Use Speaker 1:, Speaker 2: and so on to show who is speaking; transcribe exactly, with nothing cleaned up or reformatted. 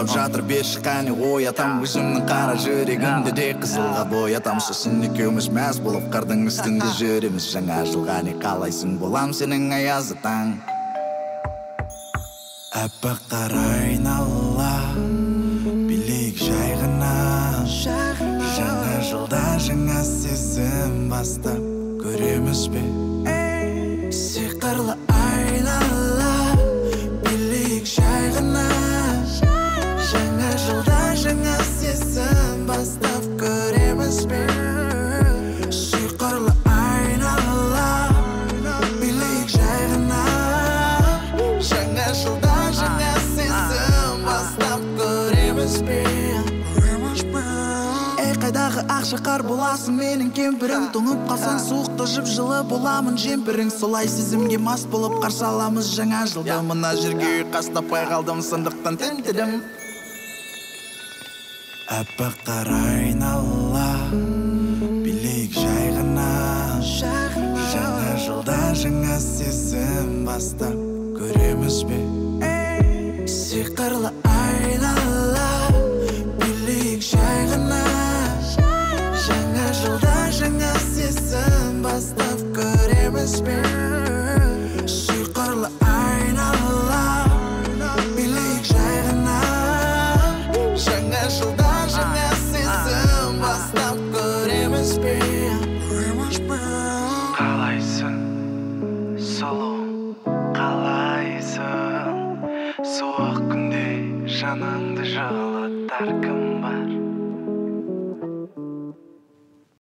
Speaker 1: тоқтап жатыр берші қане оятам өзімнің қара жүрегімді де қызылға боятам сосын екеуміз мәз болып қардың үстінде жүреміз жаңа жылға не қалайсың болам сенің аязы таң аппақ қара айнала билейік жай ғана жаңа жылда жаңа сезім бастап көреміз бе сиқырлы айнала билейік жай ғана жаңа жылда жаңа сезім бастап көреміз бе сиқырлы айнала билейік жай ғана жаңа жылда жаңа сезім бастап көреміз бе ей қайдағы ақшақар боласың менің кемпірім тоңып қалсаң суықта жып жылы боламын жемпірің солай сезімге мас болып қарсы аламыз жаңа жылда мына жерге ұйқас таппай қалдым сондықтан тентедім аппақ қара айнала билейік жай ғана жаңа жылда жаңа сезім бастап көреміз бе